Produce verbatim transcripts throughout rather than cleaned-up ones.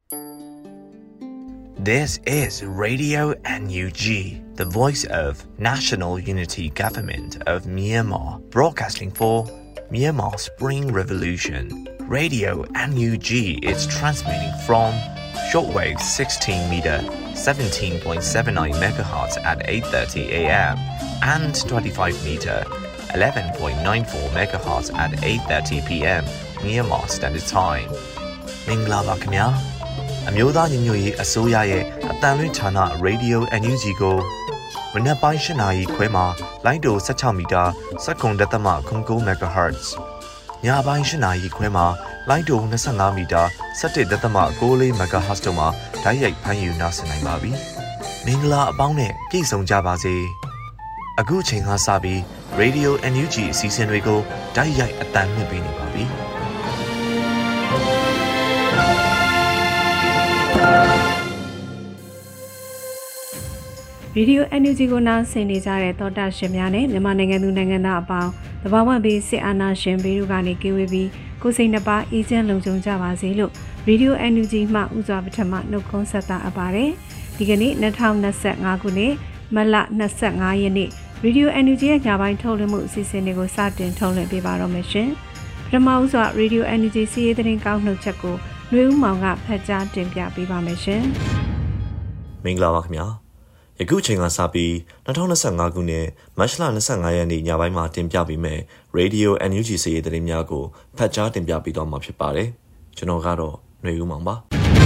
This is Radio N U G, the voice of National Unity Government of Myanmar, broadcasting for Myanmar Spring Revolution. Radio N U G is transmitting from shortwave sixteen meter, seventeen point seven nine megahertz at eight thirty a m and twenty-five meter, eleven point nine four megahertz at eight thirty p m Myanmar Standard Time. မင်္ဂလာပါခင်ဗျာအမျိုးသားညီညွတ်ရေးအစိုးရရဲ့အတန်လွင့်ဌာန Radio N U G ကိုမနက်ပိုင်း၈နာရီခွဲမှာလိုင်းတို၁၆မီတာစက္ကန့်တသမ၉၉ megahertz ညပိုင်း၈နာရီခွဲမှာလိုင်းတို၂၅မီတာ၁၁ဒသမ၉၄ megahertz တို့မှာဓာတ်ရိုက်ဖမ်းယူနားဆင်နိုင်ပါပြီမင်္ဂလာအပေါင်းနဲ့ပြည့်စုံကြပါစေအခုချိန်ကစပြီး Radio N U G အစီအစဉ်တွေကိုဓာတ်ရိုက်အတန်လွှင့်ပေးနေပါပြီရေဒီယို N U G ကိုနားဆင်နေကြတဲ့သောတာရှင်များနဲ့မြန်မာနိုင်ငံသူနိုင်ငံသားအပေါင်းတဘာဝဘေးစစ်အာဏာရှင်ဘေးတို့ကနေကင်းဝေးပြီးကိုယ်စိတ်နှပါအေးချမ်းလုံခြုံကြပါစေလို့ရေဒီယို N U G မှဥစွာပထမနှုတ်ခွန်းဆက်တာအပ်ပါတယ်ဒီကနေ့၂၀၂၅ခုနှစ်မတ်လ၂၅ရက်နေ့ရေဒီယို N U G ရဲ့ညပိုင်းထုတ်လွှင့်မှုအစီအစဉ်တွေကိုစတင်ထုတ်လွှင့်ပေးပါတော့မယ်ရှင်ပထမဦးစွာရေဒီယို N U G စီးရီးသတင်းကောက်နှုတ်ချက်ကိုနှွေဦးမောင်ကဖတ်ကြားတင်ပြပေးပါမယ်ရှင်မင်္ဂလာပါခင်ဗျာယခုချိန်ကစပြီး၂၀၂၅ခုနှစ်မတ်လ၂၅ရက်နေ့ညပိုင်းမှာတင်ပြပေးမယ် Radio N U G စီးရီးသတင်းများကိုဖတ်ကြားတင်ပြပေးတော့မှာဖြစ်ပါတယ်ကျွန်တော်ကတော့ຫນွေဦးမောင်ပါ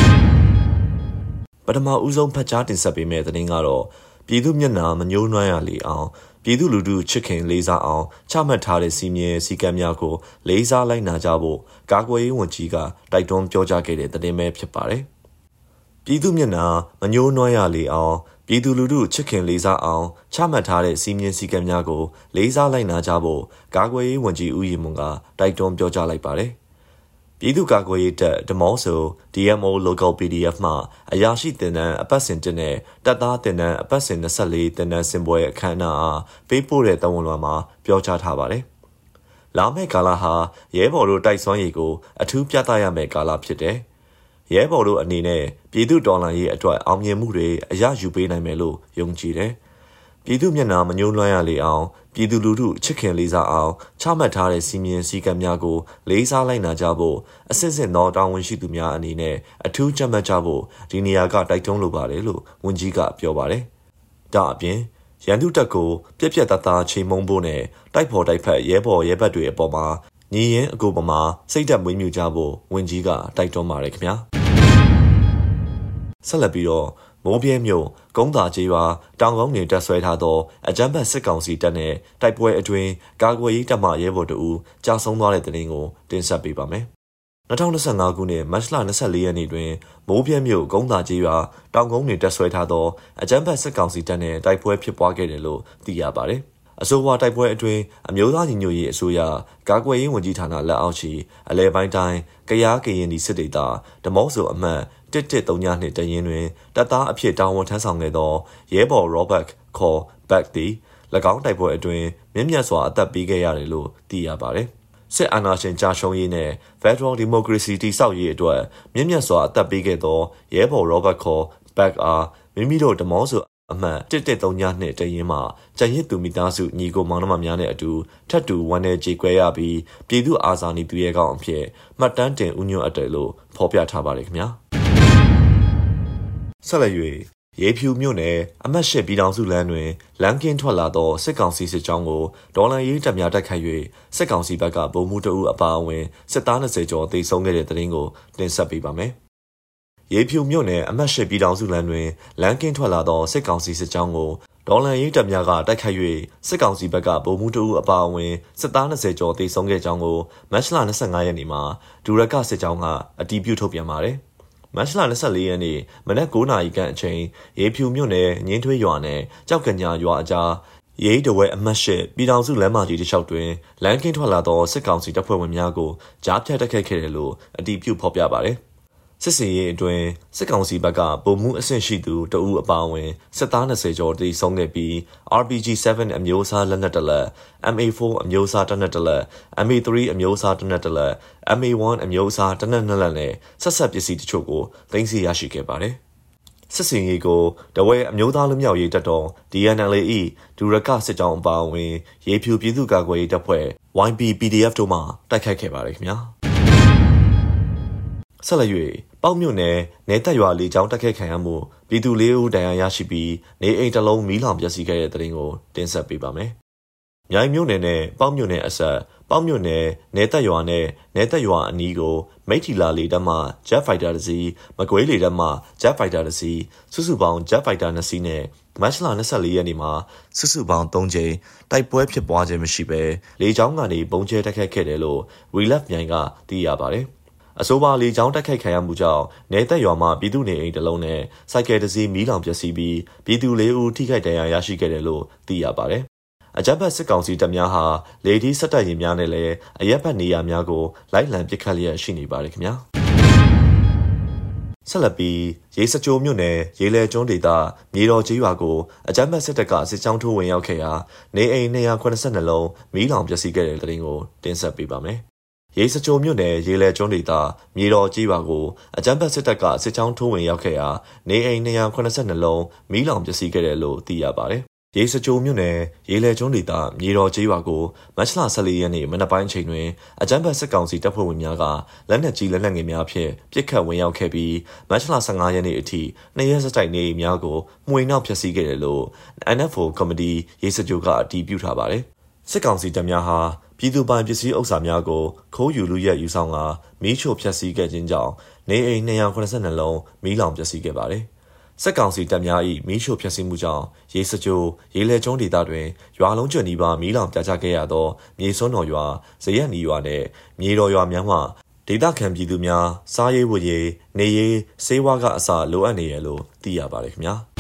ပထမဦးဆုံးဖတ်ကြားတင်ဆက်ပေးမယ့်သတင်းကတော့ပြည်သူမျက်နှာမညှိုးနွမ်းရလေအောင်ပြည်သူလူထုချစ်ခင်လေးစားအောင်ချမှတ်ထားတဲ့စီမင်းစည်းကမ်းများကိုလေးစားလိုက်နာကြဖို့ကာကွယ်ရေးဝန်ကြီးကတိုက်တွန်းပြောကြားခဲ့တဲ့သတင်းပဲဖြစ်ပါတယ်ပြည်သူမျက်နှာမညှိုးနွမ်းရလေအောင်ပြည်သူလူထုချစ်ခင်လေးစားအောင်ချမှတ်ထားတဲ့စီမင်းစည်းကမ်းများကိုလေးစားလိုက်နာကြဖို့ကာကွယ်ရေးဝန်ကြီးဦးရီမွန်ကတိုက်တွန်းပြောကြားလိုက်ပါတယ်ပြည်သူ့ကာကွယ်ရေးတပ်ဒမောဆို D M O Local P D F မှအရာရှိတင်တန်းအပတ်စဉ်တင်တဲ့တပ်သားတင်တန်းအပတ်စဉ်၂၄တင်တန်းစင်ပွဲအခမ်းအနားအားပေးပို့တဲ့တဝန်လွှာမှာပြောကြားထားပါတယ်။လာမယ့်ကာလဟာရဲဘော်တို့တိုက်စွမ်းရည်ကိုအထူးပြသရမယ့်ကာလဖြစ်တယ်။ရဲဘော်တို့အနေနဲ့ပြည်သူတော်လှန်ရေးအတွက်အောင်မြင်မှုတွေအရယူပေးနိုင်မယ်လို့ယုံကြည်တယ်။ပြည်သူမျက်နှာမညှိုးနွမ်းရလေအောင်ပြည်သူလူထုချစ်ခင်လေးစားအောင်ချမှတ်ထားတဲ့စီမင်းစည်းကမ်းများကိုလေးစားလိုက်နာကြဖို့အစစ်စစ်သောတာဝန်ရှိသူများအနေနဲ့အထူးကြံ့မှတ်ကြဖို့ဒီနေရာကတိုက်တွန်းလိုပါတယ်လို့ဝန်ကြီးကပြောပါတယ်။ဒါအပြင်ရန်သူတပ်ကိုပြက်ပြက်သားသားချိန်မုံဖို့နဲ့တိုက်ဖော်တိုက်ဖက်ရဲဘော်ရဲဘက်တွေအပေါ်မှာညီရင်အကူပမာစိတ်ဓာတ်မွေးမြူကြဖို့ဝန်ကြီးကတိုက်တွန်းပါတယ်ခင်ဗျာ။ဆက်လက်ပြီးတော့မိုးပြဲမြို့ကုန်းသာကျေးရွာတောင်ကုန်းနေတက်ဆွဲထားသောအကြမ်းဖက်စစ်ကောင်စီတပ်နဲ့တိုက်ပွဲအတွင်းကာကွယ်ရေးတပ်မှရဲဘော်တို့ကြာဆုံးသွားတဲ့တဲ့တင်ကိုတင်ဆက်ပေးပါမယ်။၂၀၂၅ခုနှစ်မတ်လ၂၄ရက်နေ့တွင်မိုးပြဲမြို့ကုန်းသာကျေးရွာတောင်ကုန်းနေတက်ဆွဲထားသောအကြမ်းဖက်စစ်ကောင်စီတပ်နဲ့တိုက်ပွဲဖြစ်ပွားခဲ့တယ်လို့သိရပါတယ်။အဆိုပါတိုက်ပွဲအတွင်းအမျိုးသားညီညွတ်ရေးအစိုးရကာကွယ်ရေးဝန်ကြီးဌာနလက်အောက်ရှိအလဲပိုင်းတိုင်းကရားကရင်ဒီစစ်ဒေသဓမောဆိုအမှတ်တစ်တစ်သုံးညနှစ်တရင်တွင်တပ်သားအဖြစ်တာဝန်ထမ်းဆောင်ခဲ့သောရဲဘော် Robert ခေါ် Back သည်၎င်းတိုက်ပွဲအတွင်းမြင့်မြတ်စွာအသက်ပေးခဲ့ရတယ်လို့သိရပါတယ်။စစ်အာဏာရှင်ကြာရှုံးရေးနဲ့ Federal Democracy တည်ဆောက်ရေးအတွက်မြင့်မြတ်စွာအသက်ပေးခဲ့သောရဲဘော် Robert ခေါ် Back အားမိမိတို့ဓမောဆိုအမှတ်တစ်တစ်သုံးညနှစ်တရင်မှာကျန်ရစ်သူမိသားစုညီကိုမောင်နှမများနဲ့အတူထပ်တူဝန်내ကြေကွဲရပြီးပြည်သူအာဇာနည်သူရဲကောင်းအဖြစ်မှတ်တမ်းတင်ဥညွတ်အပ်တယ်လို့ဖော်ပြထားပါတယ်ခင်ဗျာ။ဆက်လက်၍ရေဖြူမြို့နယ်အမှတ်၈ပြည်ထောင်စုလမ်းတွင်လမ်းကင်းထွက်လာသောစစ်ကောင်စီစစ်ကြောင်းကိုဒေါ်လာရေးတပ်များတိုက်ခိုက်၍စစ်ကောင်စီဘက်ကဗိုလ်မှူးတအုပ်အပါအဝင်စစ်သား၂၀ကျော်သေဆုံးခဲ့တဲ့တဲ့တင်ကိုတင်ဆက်ပေးပါမယ်။ရေဖြူမြို့နယ်အမှတ်၈ပြည်ထောင်စုလမ်းတွင်လမ်းကင်းထွက်လာသောစစ်ကောင်စီစစ်ကြောင်းကိုဒေါ်လာရေးတပ်များကတိုက်ခိုက်၍စစ်ကောင်စီဘက်ကဗိုလ်မှူးတအုပ်အပါအဝင်စစ်သား၂၀ကျော်သေဆုံးခဲ့ကြောင်းကိုမတ်လ၂၅ရက်နေ့မှာဒူရကစစ်ကြောင်းကအတည်ပြုထုတ်ပြန်ပါတယ်။မတ်လ၂၄ရက်နေ့မနက်၉နာရီခန့်အချိန်ရေဖြူမြို့နယ်ငင်းထွေးရွာနဲ့ကြောက်ကညာရွာအကြားရေးတဝဲအမှတ်၈ပြည်ထောင်စုလမ်းမကြီးတစ်လျှောက်တွင်လမ်းကင်းထွက်လာသောစစ်ကောင်စီတပ်ဖွဲ့ဝင်များကိုကြားဖြတ်တိုက်ခိုက်ခဲ့တယ်လို့အတည်ပြုဖော်ပြပါတယ်။စစ်စင်ရေးအတွင်းစစ်ကောင်စီဘက်ကပုံမှုအဆင့်ရှိသူတအူအပါအဝင်စစ်သား၂၀ကျော်တည်ဆုံးခဲ့ပြီး R P G 7 အမျိုးအစားလက်နက်တလက် M A 4 အမျိုးအစားတနက်တလက် M A 3 အမျိုးအစားတနက်တလက် M A 1 အမျိုးအစားတနက်နှစ်လက်နဲ့ဆက်ဆက်ပစ္စည်းတချို့ကိုသိမ်းဆည်းရရှိခဲ့ပါတယ်စစ်စင်ရေးကိုတဝဲအမျိုးသားလူမျိုးရေးတပ်တော် D N L A ၏ဒူရကစစ်ကြောင်းအပါအဝင်ရေဖြူပြည်သူ့ကာကွယ်ရေးတပ်ဖွဲ့ Y P P D F တို့မှတိုက်ခိုက်ခဲ့ပါတယ်ခင်ဗျာဆက်လက်၍ပေါက်မြို့နယ်နေတက်ရွာလေးချောင်းတိုက်ခိုက်ခံရမှုပြည်သူလေးဦးဒဏ်ရာရရှိပြီးနေအိမ်တစ်လုံးမီးလောင်ပျက်စီးခဲ့တဲ့တဲ့တင်ကိုတင်ဆက်ပေးပါမယ်။မြိုင်မြို့နယ်နဲ့ပေါက်မြို့နယ်အဆက်ပေါက်မြို့နယ်နေတက်ရွာနဲ့နေတက်ရွာအနီးကိုမိထီလာလေတပ်မှ Jet Fighter တစ်စီးမကွေးလေတပ်မှ Jet Fighter တစ်စီးစုစုပေါင်း Jet Fighter နှစ်စီးနဲ့မတ်လ၂၄ရက်နေ့မှာစုစုပေါင်း၃ကြိမ်တိုက်ပွဲဖြစ်ပွားခြင်းမရှိဘဲလေကြောင်းကနေပုံကျဲတိုက်ခိုက်ခဲ့တယ်လို့ Relap မြိုင်ကသိရပါတယ်။အဆိုပါလေကြောင်းတိုက်ခိုက်ခံရမှုကြောင့်နေသက်ရွာမှာပြည်သူနေအိမ်တစ်လုံးနဲ့စိုက်ကယ်တစ်စီးမီးလောင်ပျက်စီးပြီးပြည်သူလေးဦးထိခိုက်ဒဏ်ရာရရှိခဲ့တယ်လို့သိရပါတယ်။အကြမ်းဖက်စစ်ကောင်စီတပ်များဟာလေဒီစစ်တပ်ရင်များနဲ့လည်းအရက်ဖက်နေရာများကိုလိုက်လံပစ်ခတ်လျက်ရှိနေပါတယ်ခင်ဗျာ။ဆက်လက်ပြီးရေစကြိုမြို့နယ်ရေလဲကျွန်းဒေသမြေတော်ကြီးရွာကိုအကြမ်းဖက်စစ်တပ်ကစစ်ကြောင်းထိုးဝင်ရောက်ခဲ့ရာနေအိမ်၂၇၂လုံးမီးလောင်ပျက်စီးခဲ့တဲ့တဲ့တင်ကိုတင်ဆက်ပေးပါမယ်။ရေစကြိုမြို့နယ်ရေလဲကျွန်းဒေသမြေတော်ကြီးရွာကိုအကြမ်းဖက်စစ်တပ်ကစစ်ကြောင်းထိုးဝင်ရောက်ခဲ့ရာနေအိမ်၂၇၂လုံးမီးလောင်ပျက်စီးခဲ့တယ်လို့သိရပါတယ်။ရေစကြိုမြို့နယ်ရေလဲကျွန်းဒေသမြေတော်ကြီးရွာကိုမတ်လ၁၄ရက်နေ့မနက်ပိုင်းချိန်တွင်အကြမ်းဖက်စစ်ကောင်စီတပ်ဖွဲ့ဝင်များကလက်နက်ကြီးလက်နက်ငယ်များဖြင့်ပစ်ခတ်ဝင်ရောက်ခဲ့ပြီးမတ်လ၁၅ရက်နေ့အထိနှစ်ရက်ဆက်တိုက်နေအိမ်များကိုမှွေနှောက်ဖျက်ဆီးခဲ့တယ်လို့ N F O ကော်မတီရေစကြိုကအတည်ပြုထားပါတယ်။စစ်ကောင်စီတပ်များဟာပြည်သူပိုင်ပစ္စည်းဥစ္စာများကိုခိုးယူလူရက်ယူဆောင်ကမီးရှို့ဖျက်ဆီးခဲ့ခြင်းကြောင့်နေအိမ်၂၇၂လုံးမီးလောင်ပျက်စီးခဲ့ပါတယ်။စစ်ကောင်စီတပ်များ၏မီးရှို့ဖျက်ဆီးမှုကြောင့်ရေစကြိုရေလဲကျွန်းဒေသတွင်ရွာလုံးကျွတ်နီးပါးမီးလောင်ပြာကျခဲ့ရသောမြေစွန်းတော်ရွာဇရက်နီရွာနှင့်မြေတော်ရွာများမှဒေသခံပြည်သူများစားရေးဝတ်ရေးနေရေးစေဝါကအစလိုအပ်နေရလို့သိရပါတယ်ခင်ဗျာ။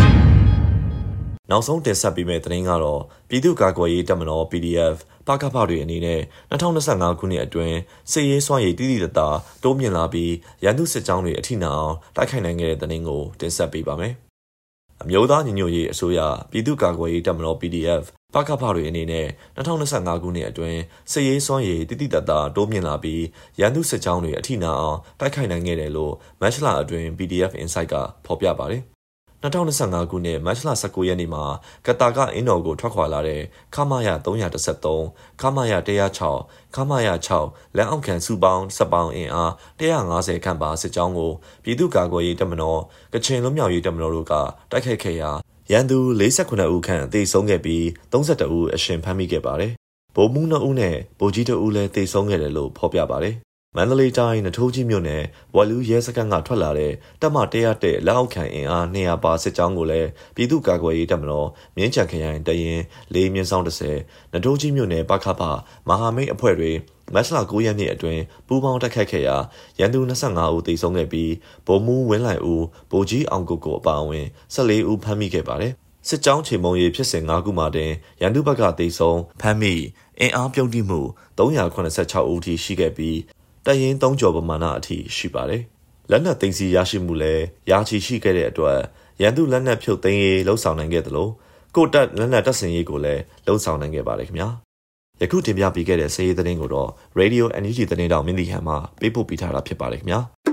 နောက်ဆုံးတင်ဆက်ပေးမယ့်သတင်းကတော့ပြည်သူ့ကာကွယ်ရေးတပ်မတော် P D F ပကဖတွေအနေနဲ့၂၀၂၅ခုနှစ်အတွင်းစစ်ရေးစွမ်းရည်တည်တည်တသာတိုးမြင့်လာပြီးရန်သူစစ်ကြောင်းတွေအထိနာအောင်တိုက်ခိုက်နိုင်ခဲ့တဲ့သတင်းကိုတင်ဆက်ပေးပါမယ်။အမျိုးသားညီညွတ်ရေးအစိုးရပြည်သူ့ကာကွယ်ရေးတပ်မတော် P D F ပကဖတွေအနေနဲ့၂၀၂၅ခုနှစ်အတွင်းစစ်ရေးစွမ်းရည်တည်တည်တသာတိုးမြင့်လာပြီးရန်သူစစ်ကြောင်းတွေအထိနာအောင်တိုက်ခိုက်နိုင်ခဲ့တယ်လို့မတ်လအတွင်း P D F Insight ကဖော်ပြပါတယ်။၂၀၂၅ခုနှစ်မတ်လ၁၉ရက်နေ့မှာကတာကအင်းတော်ကိုထွက်ခွာလာတဲ့ခမာယ၃၁၃ခမာယ၁၀၆ခမာယ၆လက်အောက်ခံစုပေါင်းစပောင်းအင်အား၁၅၀ခန့်ပါစစ်ကြောင်းကိုပြည်သူ့ကာကွယ်ရေးတပ်မတော်ကချင်လွတ်မြောက်ရေးတပ်မတော်တို့ကတိုက်ခိုက်ခဲ့ရာရန်သူ၄၈ဦးခန့်သေဆုံးခဲ့ပြီး၃၁ဦးအရှင်ဖမ်းမိခဲ့ပါတယ်။ဗိုလ်မှူး၂ဦးနဲ့ဗိုလ်ကြီးတဦးလည်းသေဆုံးခဲ့တယ်လို့ဖော်ပြပါတယ်။မန္တလေးတိုင်းနထိုးကြီးမြို့နယ်ဝလူရဲစခန်းကထွက်လာတဲ့တပ်မ၁၀၁လက်အောက်ခံအင်အား၂၀၀ပါစစ်ကြောင်းကိုလည်းပြည်သူ့ကာကွယ်ရေးတပ်မတော်မြင်းချံခရိုင်တရင်လေးမြင်းဆောင်၁၀နထိုးကြီးမြို့နယ်ပခဖမဟာမိတ်အဖွဲ့တွေမတ်လ၉ရက်နေ့အတွင်းပူးပေါင်းတိုက်ခိုက်ခဲ့ရာရန်သူ၂၅ဦးသေဆုံးခဲ့ပြီးဗိုလ်မှူးဝင်းလိုက်ဦးဗိုလ်ကြီးအောင်ကိုကိုအပါအဝင်၁၄ဦးဖမ်းမိခဲ့ပါတယ်။စစ်ကြောင်းချေမှုန်းရေးဖြစ်စဉ်၅ခုမှတင်ရန်သူဘက်ကသေဆုံးဖမ်းမိအင်အားပြုံးတိမှု၃၇၆ဦးထိရှိခဲ့ပြီးတရင်သုံးကျော်ပမာဏအထိရှိပါတယ်။လက်နက်သိမ်းဆည်းရရှိမှုလည်းရာချီရှိခဲ့တဲ့အတွက်ရန်သူလက်နက်ဖြုတ်သိမ်းရေးလှုံ့ဆော်နိုင်ခဲ့သလိုကိုတပ်လက်နက်တပ်ဆင်ရေးကိုလည်းလှုံ့ဆော်နိုင်ခဲ့ပါတယ်ခင်ဗျာ။ယခုတင်ပြပေးခဲ့တဲ့စည်ရေးသတင်းကိုတော့ Radio N U G သတင်းတောင်မင်းတီဟန်မှပေးပို့ပေးထားတာဖြစ်ပါတယ်ခင်ဗျာ။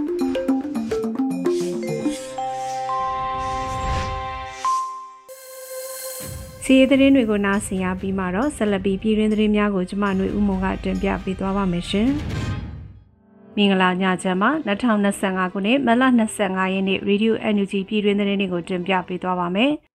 စီးရီးသတင်းတွေကိုနားဆင်ရပြီးမှတော့ဆက်လက်ပြီးပြည်တွင်းသတင်းများကိုကျမຫນွေဦးမုံကတင်ပြပေးသွားပါမယ်ရှင်။မင်္ဂလာညချမ်းမှာ၂၀၂၅ခုနှစ်မတ်လ၂၅ရက်နေ့ Radio N U G ပြည်တွင်းသတင်းတွေကိုတင်ပြပေးသွားပါမယ်။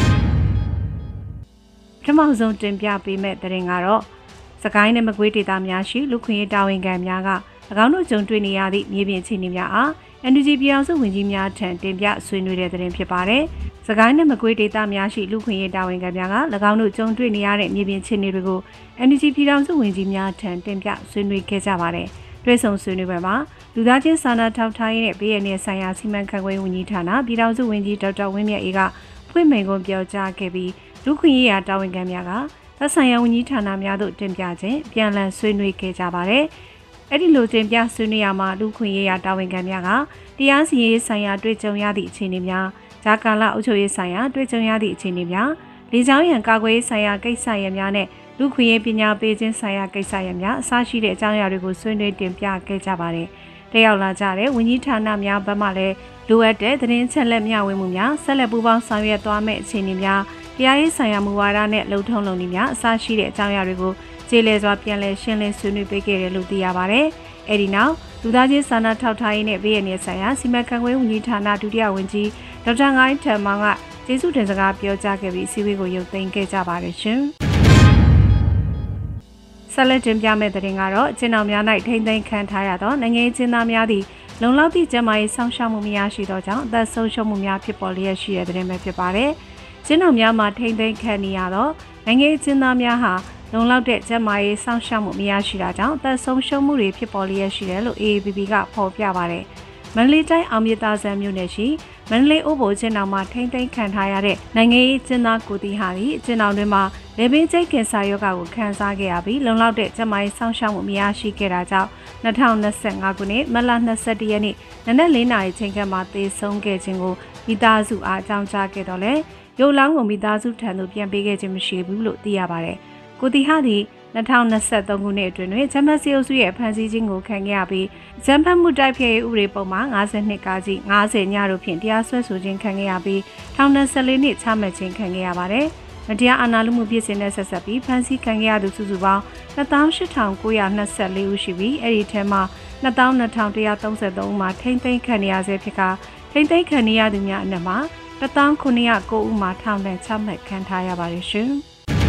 ပထမဆုံးတင်ပြပေးမယ့်သတင်းကတော့စကိုင်းနဲ့မကွေးဒေသများရှိလူခွင့်ရေးတာဝန်ခံများက၎င်းတို့ကြုံတွေ့နေရသည့်မြေပြင်အခြေအနေများအား N U G ပြည်အောင်စုဝန်ကြီးများထံတင်ပြဆွေးနွေးတဲ့သတင်းဖြစ်ပါတယ်။စကိုင်းနဲ့မကွေးဒေသများရှိလူခွင့်ရေးတာဝန်ခံများက၎င်းတို့ကြုံတွေ့နေရတဲ့မြေပြင်အခြေအနေတွေကို N U G ပြည်အောင်စုဝန်ကြီးများထံတင်ပြဆွေးနွေးခဲ့ကြပါတယ်။တွေ့ဆုံဆွေးနွေးပွဲမှာလူသားချင်းစာနာထောက်ထားရေးနဲ့ပြည်내ဆိုင်ရာစီမံခန့်ခွဲဝန်ကြီးဌာနပြည်ထောင်စုဝန်ကြီးဒေါက်တာဝင်းမြတ်အေးကဖွင့်မိန့်ခွန်းပြောကြားခဲ့ပြီးလူခွင့်ရေးရာတာဝန်ခံများကသက်ဆိုင်ရာဝန်ကြီးဌာနများသို့တင်ပြခြင်းပြန်လည်ဆွေးနွေးခဲ့ကြပါတယ်။အဲ့ဒီလိုတင်ပြဆွေးနွေးရမှာလူခွင့်ရေးရာတာဝန်ခံများကတရားစီရင်ဆိုင်ရာတွေ့ကြုံရသည့်အခြေအနေများဂျာကာလာအုပ်ချုပ်ရေးဆိုင်ရာတွေ့ကြုံရသည့်အခြေအနေများလေကြောင်းရန်ကာကွယ်ရေးဆိုင်ရာကိစ္စရပ်များနဲ့လူခွင့်ရေးပညာပေးခြင်းဆိုင်ရာကိစ္စရပ်များအစရှိတဲ့အကြောင်းအရာတွေကိုဆွေးနွေးတင်ပြခဲ့ကြပါတယ်။တက်ရောက်လာကြတဲ့ဝန်ကြီးဌာနများဘက်မှလည်းလိုအပ်တဲ့သတင်းချက်လက်မျှဝေမှုများဆက်လက်ပူးပေါင်းဆောင်ရွက်သွားမယ့်အခြေအနေများတရားရေးဆိုင်ရာမူဝါဒနဲ့လုံထုံးလုံနည်းများအစရှိတဲ့အကြောင်းအရာတွေကိုကျေလည်စွာပြန်လည်ရှင်းလင်းဆွေးနွေးပေးခဲ့တယ်လို့သိရပါတယ်။အဲဒီနောက်လူသားချင်းစာနာထောက်ထားရေးနဲ့ပြည်내ဆိုင်ရာစီမံခန့်ခွဲဝန်ကြီးဌာနဒုတိယဝန်ကြီးဒေါက်တာငိုင်းထံမောင်ကကျေးဇူးတင်စကားပြောကြားခဲ့ပြီးအစည်းအဝေးကိုရုပ်သိမ်းခဲ့ကြပါတယ်ရှင်။ဆက်လက်တင်ပြမယ့်သတင်းကတော့ကျင်းတော်များ၌ထိမ့်သိမ်းခံထားရသောနိုင်ငံရေးကျင်းသားများသည့်လုံလောက်သည့်ကျန်းမာရေးစောင့်ရှောက်မှုများရှိသောကြောင့်အသက်ဆုံးရှုံးမှုများဖြစ်ပေါ်လျက်ရှိတဲ့သတင်းပဲဖြစ်ပါတယ်။ကျင်းတော်များမှာထိမ့်သိမ်းခံနေရသောနိုင်ငံရေးကျင်းသားများဟာလုံလောက်တဲ့ကျန်းမာရေးစောင့်ရှောက်မှုမရရှိတာကြောင့်အသက်ဆုံးရှုံးမှုတွေဖြစ်ပေါ်လျက်ရှိတယ်လို့ A A B B ကဖော်ပြပါတယ်။မန္တလေးတိုင်းအောင်မြသာဆန်မြို့နယ်ရှိမန္တလေးအိုးဘိုကျင်းတော်မှာထိမ့်သိမ်းခံထားရတဲ့နိုင်ငံရေးကျင်းသားကိုတီဟာဒီကျင်းတော်တွင်မှာလေပင်ကျိတ်ကင်ဆာရောဂါကိုခံစားခဲ့ရပြီးလုံလောက်တဲ့ကျန်းမာရေးစောင့်ရှောက်မှုမရရှိခဲ့တာကြောင့်၂၀၂၅ခုနှစ်မတ်လ၂၁ရက်နေ့နနက်၄နာရီချိန်ခန့်မှာသေဆုံးခဲ့ခြင်းကိုမိသားစုအားအကြောင်းကြားခဲ့တော့လေရုပ်လောင်းကိုမိသားစုထံသို့ပြန်ပေးခဲ့ခြင်းမရှိဘူးလို့သိရပါတယ်။ကိုတီဟာဒီ၂၀၂၃ခုနှစ်အတွင်းတွင်ဂျမတ်စီအုပ်စုရဲ့ဖမ်းဆီးခြင်းကိုခံခဲ့ရပြီးဂျမ်ဖတ်မှုတိုက်ဖျက်ရေးဥပဒေပုံမှာ၅၂ကကြီး၅၀ညတို့ဖြင့်တရားစွဲဆိုခြင်းခံခဲ့ရပြီးထောင်ဒဏ်၁၄နှစ်ချမှတ်ခြင်းခံခဲ့ရပါတယ်။မတရားအာဏာလုမှုဖြစ်စဉ်နဲ့ဆက်ဆက်ပြီးဖမ်းဆီးခံခဲ့ရသူစုစုပေါင်း၂၈၉၂၄ဦးရှိပြီးအဲ့ဒီထဲမှာ၂၂၁၃၃ဦးမှာထိမ့်သိမ်းခံရဆဲဖြစ်ကထိမ့်သိမ်းခံရသူများအနက်မှာ၁၉၀၉ဦးမှာထောင်ဒဏ်ချမှတ်ခံထားရပါတယ်ရှင်။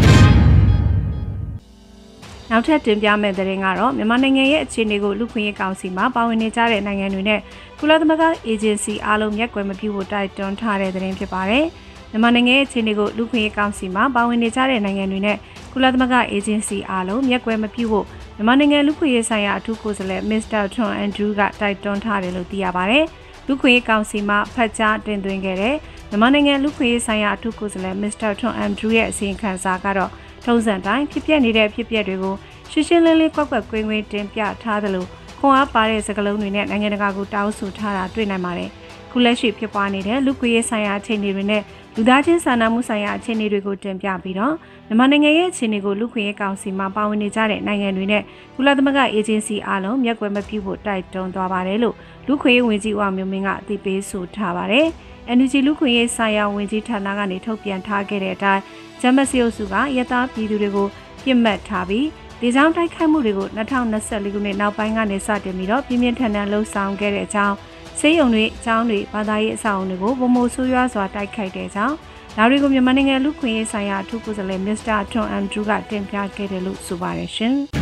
နောက်ထပ်တင်ပြမယ့်သတင်းကတော့မြန်မာနိုင်ငံရဲ့အခြေအနေကိုလူခွင့်ရေးကောင်စီမှာပါဝင်နေကြတဲ့နိုင်ငံတွေနဲ့ကုလသမဂ္ဂအေဂျင်စီအားလုံးမျက်ကွယ်မပြုဖို့တိုက်တွန်းထားတဲ့သတင်းဖြစ်ပါတယ်။မြန်မာနိုင်ငံရဲ့အခြေအနေကိုလူခွင့်ရေးကောင်စီမှာပါဝင်နေကြတဲ့နိုင်ငံတွေနဲ့ကုလသမဂ္ဂအေဂျင်စီအားလုံးမျက်ကွယ်မပြုဖို့မြန်မာနိုင်ငံလူခွင့်ရေးဆိုင်ရာအထူးကိုယ်စားလှယ်မစ္စတာထွန်အန်ဒရူးကတိုက်တွန်းထားတယ်လို့သိရပါတယ်။လူခွင့်ရေးကောင်စီမှာဖတ်ကြားတင်သွင်းခဲ့တဲ့မြန်မာနိုင်ငံလူခွင့်ရေးဆိုင်ရာအထူးကိုယ်စားလှယ်မစ္စတာထွန်အန်ဒရူးရဲ့အစီရင်ခံစာကတော့ထုံးစံတိုင်းဖြစ်ပျက်နေတဲ့ဖြစ်ပျက်တွေကိုရှင်းရှင်းလင်းလင်းကွက်ကွက်ကွင်းကွင်းတင်ပြထားသလိုခွန်အားပါတဲ့စကားလုံးတွေနဲ့နိုင်ငံတကာကိုတောင်းဆိုထားတာတွေ့နိုင်ပါတယ်။ခုလက်ရှိဖြစ်ပွားနေတဲ့လူခွင့်ရေးဆိုင်ရာအခြေအနေတွေနဲ့လူသားချင်းစာနာမှုဆိုင်ရာအခြေအနေတွေကိုတင်ပြပြီးတော့မြန်မာနိုင်ငံရဲ့အခြေအနေကိုလူခွင့်ရေးကောင်စီမှာပါဝင်နေကြတဲ့နိုင်ငံတွေနဲ့ကုလသမဂ္ဂအေဂျင်စီအားလုံးမျက်ကွယ်မပြုဖို့တိုက်တွန်းသွားပါတယ်လို့လူခွင့်ရေးဝန်ကြီးဦးအောင်မျိုးမင်းကအသိပေးဆိုထားပါတယ်။ N U G လူခွင့်ရေးဆိုင်ရာဝန်ကြီးဌာနကနေထုတ်ပြန်ထားခဲ့တဲ့အတိုင်းဂျမတ်စီအုပ်စုကရတာပြည်သူတွေကိုပြစ်မှတ်ထားပြီးဒီကြောင့်တိုက်ခိုက်မှုတွေကို၂၀၂၄ခုနှစ်နောက်ပိုင်းကနေစတင်ပြီးတော့ပြင်းပြင်းထန်ထန်လှုံ့ဆော်ခဲ့တဲ့အကြောင်းစေယုံတွေအကြောင်းတွေဘာသာရေးအဆောက်အအုံတွေကိုဗမိုဆိုးရွားစွာတိုက်ခိုက်တဲ့အကြောင်းဒါတွေကိုမြန်မာနိုင်ငံလူခွင့်ရေးဆိုင်ရာအထူးကိုယ်စားလှယ်မစ္စတာထွန်အန်ဒရူးကတင်ပြခဲ့တယ်လို့ဆိုပါတယ်ရှင်။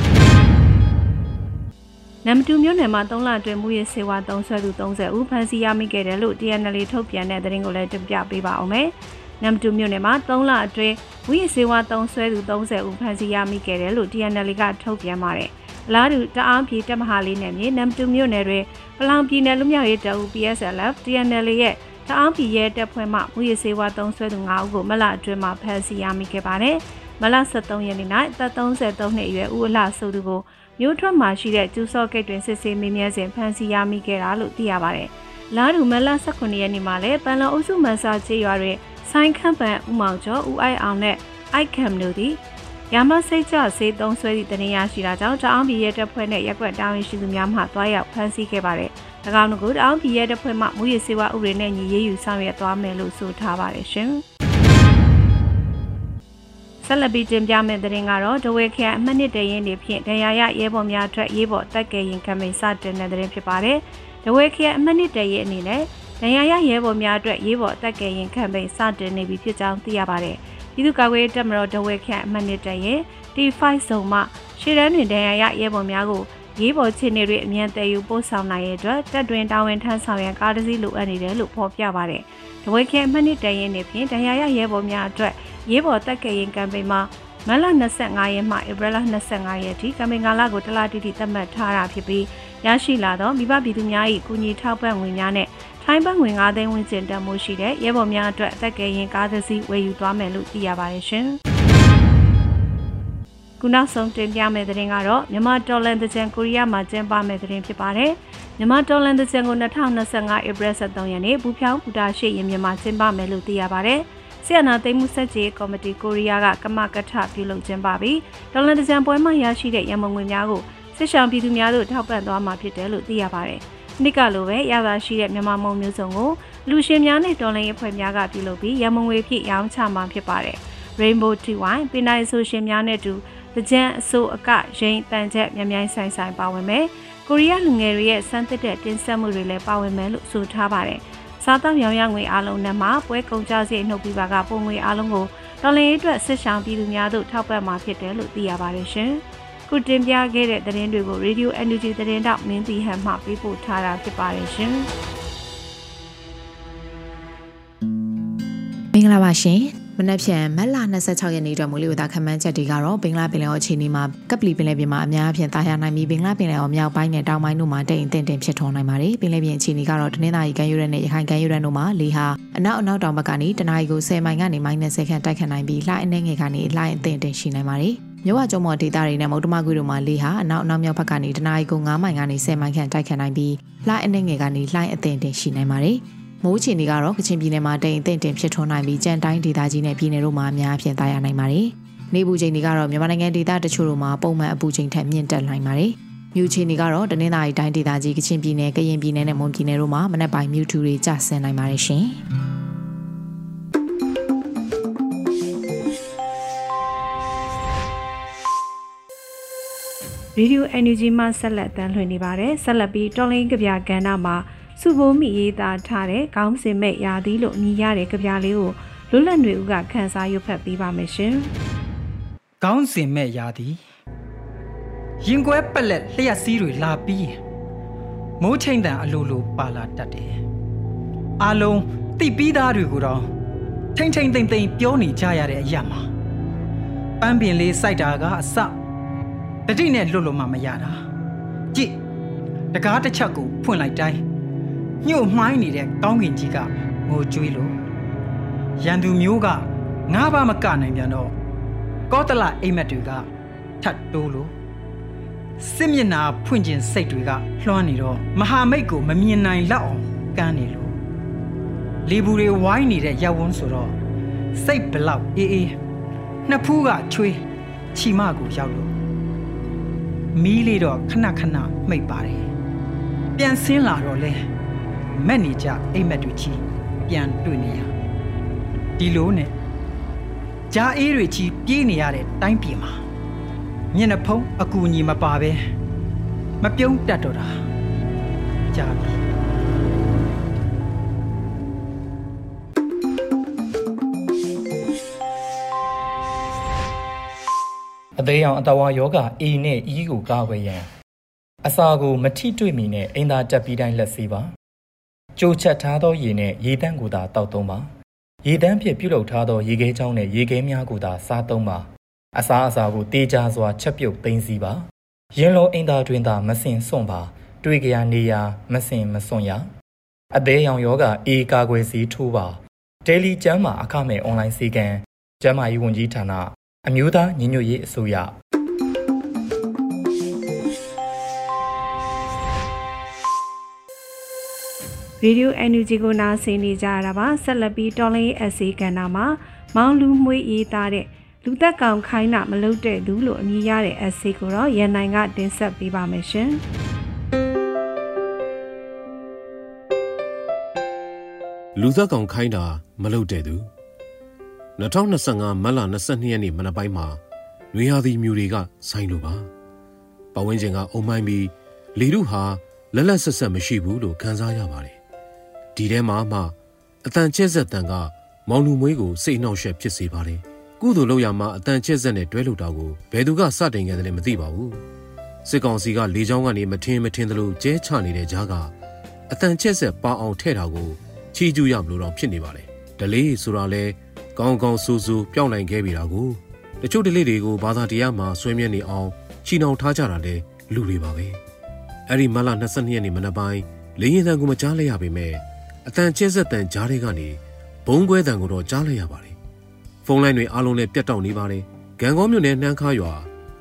နမ်တူမြို့နယ်မှာ၃လအတွင်းမူရစေဝါသုံးဆွဲသူ၃၀ဦးဖမ်းဆီးရမိခဲ့တယ်လို့ T N L ထုတ်ပြန်တဲ့သတင်းကိုလည်းတင်ပြပေးပါအောင်မယ်။နမ်တူမြို့နယ်မှာ၃လအတွင်းမူရစေဝါသုံးဆွဲသူ၃၀ဦးဖမ်းဆီးရမိခဲ့တယ်လို့ T N L ကထုတ်ပြန်ပါတယ်။အလားတူတအားပြည်တပ်မဟာလေးနယ်မြေနမ်တူမြို့နယ်တွင်ပလောင်ပြည်နယ်လူမျိုးရေးတပ်ဦး P S L F T N L ရဲ့တအားပြည်ရဲတပ်ဖွဲ့မှမူရစေဝါသုံးဆွဲသူ၅ဦးကိုမလအတွင်းမှာဖမ်းဆီးရမိခဲ့ပါတယ်။မလ၁၃ရက်နေ့၌သက်၃၃နှစ်အရွယ်ဦးအလှဆိုသူကိုမြို့ထွက်မှာရှိတဲ့ကျူးစော့ဂိတ်တွင်စစ်ဆေးမေးမြန်းစဉ်ဖမ်းဆီးရမိခဲ့တာလို့သိရပါတယ်။လာတူမလ၁၉ရက်နေ့မှာလည်းပန်လုံအုပ်စုမန်စာချေရွာတွင်ဆိုင်းခန့်ပန်ဦးမောင်ကျော်ဦးအိုက်အောင်နဲ့အိုက်ခမ်တို့သည်ရမစိတ်ကြဆေးသုံးဆွဲသည့်တနေရရှိတာကြောင့်တအောင်ပြည်ရဲတပ်ဖွဲ့နဲ့ရက်ွက်တာဝန်ရှိသူများမှတွားရောက်ဖမ်းဆီးခဲ့ပါတယ်။၎င်းတို့ကတအောင်ပြည်ရဲတပ်ဖွဲ့မှမူရစေဝါဥပဒေနဲ့ညီရေးယူဆောင်ရွက်သွားမယ်လို့ဆိုထားပါတယ်ရှင်။ဆက်လက်ပြီးတင်ပြမယ့်သတင်းကတော့ဒဝဲခရိုင်အမှတ်နှစ်တရင်တွေဖြင့်ဒဏ်ရာရရဲဘော်များအတွက်ရေးပေါ်တက်ကယ်ရင်ကမ်းပိန်းစတင်တဲ့သတင်းဖြစ်ပါတယ်။ဒဝဲခရိုင်အမှတ်နှစ်တရင်အနေနဲ့ဒဏ်ရာရရဲဘော်များအတွက်ရေးပေါ်တက်ကယ်ရင်ကမ်းပိန်းစတင်နေပြီဖြစ်ကြောင်းသိရပါတယ်။ပြည်သူ့ကာကွယ်ရေးတပ်မတော်ဒဝဲခရိုင်အမှတ်နှစ်တရင် T ၅ ဇုံမှရှေ့တန်းတွင်ဒဏ်ရာရရဲဘော်များကိုရေးပေါ်ခြေနေတွေအမြန်တည်ယူပို့ဆောင်နိုင်ရတဲ့အတွက်တပ်တွင်တာဝန်ထမ်းဆောင်ရန်ကားတစ်စီးလိုအပ်နေတယ်လို့ဖော်ပြပါတယ်။ဒဝဲခရိုင်အမှတ်နှစ်တရင်တွေဖြင့်ဒဏ်ရာရရဲဘော်များအတွက်ရေးပေါ်တက်ကယ်ရင်ကမ်ပိန်းမှာမတ်လ၂၅ရက်မှဧပြီလ၂၅ရက်ထိကမ်ပိန်းကာလကိုတလတိတိသတ်မှတ်ထားတာဖြစ်ပြီးရရှိလာသောမိဘပြည်သူများ၏ကူညီထောက်ပံ့ငွေများနဲ့ထိုင်းဘတ်ငွေ၅သိန်းဝန်းကျင်တန်ဖိုးရှိတဲ့ရဲဘော်များအတွက်တက်ကယ်ရင်ကားတစ်စီးဝယ်ယူသွားမယ်လို့သိရပါတယ်ရှင်။ခုနောက်ဆုံးတင်ပြမယ့်သတင်းကတော့မြန်မာတော်လန်တကြံကိုရီးယားမှာကျင်းပမယ့်သတင်းဖြစ်ပါတယ်မြန်မာတော်လန်တကြံကို၂၀၂၅ဧပြီ၁၃ရက်နေ့ဘူဖြောင်းဘူတာရှိရင်မြန်မာကျင်းပမယ်လို့သိရပါတယ်ဆီယနာသိမ်းမှုဆက်ကြေကော်မတီကိုရီးယားကကမကထပြုလုပ်ကျင်းပပြီးတော်လန်တကြံပွဲမှာရရှိတဲ့ရမုံငွေများကိုစစ်ဆောင်ပြည်သူများတို့ထောက်ပံ့သွားမှာဖြစ်တယ်လို့သိရပါတယ်နှစ်ကလိုပဲရသာရှိတဲ့မြန်မာမုံမျိုးစုံကိုလူရှင်များနဲ့တော်လန်ရေးဖွဲ့များကပြုလုပ်ပြီးရမုံငွေဖြစ်ရောင်းချမှာဖြစ်ပါတယ် Rainbow တီ ဝိုင်း ပင်နိုင်ဆိုရှင်များနဲ့တူတကြံအစိုးအကရိန်တန်ချက်မြမြိုင်းဆိုင်ဆိုင်ပါဝင်မယ်ကိုရီးယားလူငယ်တွေရဲ့စမ်းသစ်တဲ့တင်ဆက်မှုတွေလည်းပါဝင်မယ်လို့ဆိုထားပါတယ်စားတောက်ရောင်ရငွေအားလုံးနဲ့မှာပွဲကုန်ကြစရိတ်နှုတ်ပြီးပါကပုံငွေအားလုံးကိုတော်လန်ရေးအတွက်စစ်ဆောင်ပြည်သူများတို့ထောက်ပံ့မှာဖြစ်တယ်လို့သိရပါတယ်ရှင်ခုတင်ပြခဲ့တဲ့သတင်းတွေကို Radio အန် ယူ ဂျီ သတင်းတောက်မင်းတီဟန်မှပေးပို့ထားတာဖြစ်ပါတယ်ရှင်မင်္ဂလာပါရှင်မနက်ဖြန်မတ်လ၂၆ရက်နေ့အတွက်မိုးလေဝသခန့်မှန်းချက်တွေကတော့ဘင်္ဂလားပင်လယ်အော်အခြေအနေမှာကပလီပင်လယ်ပြင်မှာအများအပြားတာယာနိုင်ပြီးဘင်္ဂလားပင်လယ်အော်မြောက်ပိုင်းနဲ့တောင်ပိုင်းတို့မှာတိမ်အထင်တင်ဖြစ်ထွန်းနိုင်ပါတယ်ပင်လယ်ပြင်အခြေအနေကတော့တနင်္သာရီကမ်းရိုးတန်းနဲ့ရခိုင်ကမ်းရိုးတန်းတို့မှာလေဟာအနောက်အနောက်တောင်ဘက်ကနေတနအီကို၁၀မိုင်ကနေမိုင်၂၀ခန့်တိုက်ခတ်နိုင်ပြီးလှိုင်းအနှဲငယ်ကနေလှိုင်းအထင်တင်ရှိနိုင်ပါတယ်မြဝကျုံမော်ဒေသတွေနဲ့မုတ်တမကွေတို့မှာလေဟာအနောက်အနောက်မြောက်ဘက်ကနေတနအီကို၅မိုင်ကနေ၁၀မိုင်ခန့်တိုက်ခတ်နိုင်ပြီးလှိုင်းအနှဲငယ်ကနေလှိုင်းအထင်တင်ရှိနိုင်ပါတယ်မိုးချီနေကတော့ကချင်ပြည်နယ်မှာတိမ်အထင်တင်ဖြစ်ထွန်းနိုင်ပြီးကြံတိုင်းဒေသကြီးနဲ့ပြည်နယ်တို့မှာအများအပြားတာယာနိုင်ပါတယ်။နေပူချိန်တွေကတော့မြန်မာနိုင်ငံဒေသတချို့တို့မှာပုံမှန်အပူချိန်ထက်မြင့်တက်နိုင်ပါတယ်။မြူချီနေကတော့တနင်္သာရီတိုင်းဒေသကြီးကချင်ပြည်နယ်ကရင်ပြည်နယ်နဲ့မွန်ပြည်နယ်တို့မှာမနက်ပိုင်းမြူထူတွေကျဆင်းနိုင်ပါတယ်ရှင်။ Radio အန် ယူ ဂျီ မှဆက်လက်တမ်းလွှင့်နေပါတယ်ဆက်လက်ပြီးတော်လင်းကဗျာကဏ္ဍမှာစုဘိုးမိရေးသားထားတဲ့ခေါင်းစဉ်မဲ့ရာသီလို့အမည်ရတဲ့ကြပြလေးကိုလွတ်လပ်တွေဦးကခန်းစားရွတ်ဖတ်ပေးပါမယ်ရှင်။ခေါင်းစဉ်မဲ့ရာသီရင်ကွဲပက်လက်လျှက်စီးတွေလာပြီးမိုးချိန်တန်အလိုလိုပါလာတတ်တယ်။အားလုံးတိပြီးသားတွေကိုတော့ထိမ့်ထိမ့်သိမ့်သိမ့်ပြောနေကြရတဲ့အရာမှာပန်းပင်လေးစိုက်တာကအစတတိနဲ့လွတ်လို့မှမရတာ။ကြည့်တကားတစ်ချက်ကိုဖွင့်လိုက်တိုင်းညှို့မှိုင်းနေတဲ့ကောင်းကင်ကြီးကငိုကြွေးလို့ရန်သူမျိုးကငါးပါးမကနိုင်ပြန်တော့ကောသလအိမ်မက်တွေကထတ်တိုးလို့စစ်မျက်နှာဖွင့်ခြင်းစိတ်တွေကလွှမ်းနေတော့မဟာမိတ်ကိုမမြင်နိုင်လောက်အောင်ကန်းနေလို့လေဘူးတွေဝိုင်းနေတဲ့ရပ်ဝန်းဆိုတော့စိတ်ဘလောက်အေးအေးနှစ်ဖူးကချွေးချီမကိုရောက်လို့မီးလေးတော့ခဏခဏမှိတ်ပါတယ်ပြန်ဆင်းလာတော့လဲမက်နေကြအိမ်မက်တွေချီပြန်တွေ့နေရဒီလိုနဲ့ဂျာအေးတွေချီပြေးနေရတဲ့တိုင်းပြည်မှာမျက်နှာဖုံးအကူအညီမပါပဲမပြုံးတတ်တော့တာကြာပြီအသေးအောင်အတဝါယောဂအေနဲ့အီးကိုကာကွယ်ရန်အစာကိုမထိတွေ့မီနဲ့အင်သာတက်ပြီးတိုင်းလက်စီပါကြိုချက်ထားသောရေနဲ့ရေတန်းကိုသာတောက်သုံးပါရေတန်းဖြင့်ပြုလုပ်ထားသောရေခဲချောင်းနဲ့ရေခဲများကိုသာစားသုံးပါအစားအစာကိုတေးကြစွာချက်ပြုတ်သိမ်းစီပါရင်လောအင်သာတွင်သာမစင်စွန့်ပါတွေ့ကြရနေရာမစင်မစွန့်ရအသေးရောင်ယောဂအေကာကွယ်စီထိုးပါတယ်လီကျမ်းမှာအခမဲ့အွန်လိုင်းစီကံကျမ်းမာရေးဝန်ကြီးဌာနအမျိုးသားညီညွတ်ရေးအစိုးရရေဒီယို အန် ယူ ဂျီ ကိုနားဆင်နေကြရတာပါဆက်လက်ပြီးတော်လင်းအစီကဏ္ဍမှာမောင်လူမွေးရေးသားတဲ့လူသက်ကောင်ခိုင်းတာမလုပ်တဲ့သူလို့အမည်ရတဲ့အစီကိုတော့ရန်နိုင်ကတင်ဆက်ပေးပါမယ်ရှင်လူသက်ကောင်ခိုင်းတာမလုပ်တဲ့သူ၂၀၂၅မတ်လ၂၂ရက်နေ့မနက်ပိုင်းမှာနွေရာသီမြူတွေကဆိုင်လိုပါပတ်ဝန်းကျင်ကအုံမိုင်းပြီးလေတို့ဟာလက်လက်ဆက်ဆက်မရှိဘူးလို့ခန်းစားရပါတယ်ဒီထဲမှာမှအတန်ကျက်ဆက်တန်ကမောင်လူမွေးကိုစိတ်နှောက်ယှက်ဖြစ်စေပါတယ်ကုသိုလ်လုပ်ရမှာအတန်ကျက်ဆက်နဲ့တွဲလို့တာကိုဘယ်သူကစတင်ခဲ့တယ်လဲမသိပါဘူးစစ်ကောင်စီကလေကြောင်းကနေမထင်းမထင်းသလိုကျဲချနေတဲ့ကြားကအတန်ကျက်ဆက်ပါအောင်ထဲ့တာကိုချီးကျူးရမလို့တော့ဖြစ်နေပါတယ်ဒလေးဆိုတာလဲကောင်းကောင်းဆူဆူပြောင်းနိုင်ခဲ့ပြီတာကိုတချို့ဒလေးတွေကိုဘာသာတရားမှာဆွဲမြဲနေအောင်ချီနှောင်ထားကြတာလဲလူတွေပါပဲအဲ့ဒီမတ်လ၂၂ရက်နေ့မနက်ပိုင်းလေရင်တန်ကိုမကြားလိုက်ရပေမဲ့အတန်ကျဲဆက်တန်ကြားတွေကနေဘုံကွဲတန်ကိုတော့ကြားလိုက်ရပါတယ်ဖုန်းလိုင်းတွေအားလုံးလည်းပြတ်တောက်နေပါတယ်ဂံကောမြို့နယ်နှမ်းခါရွာ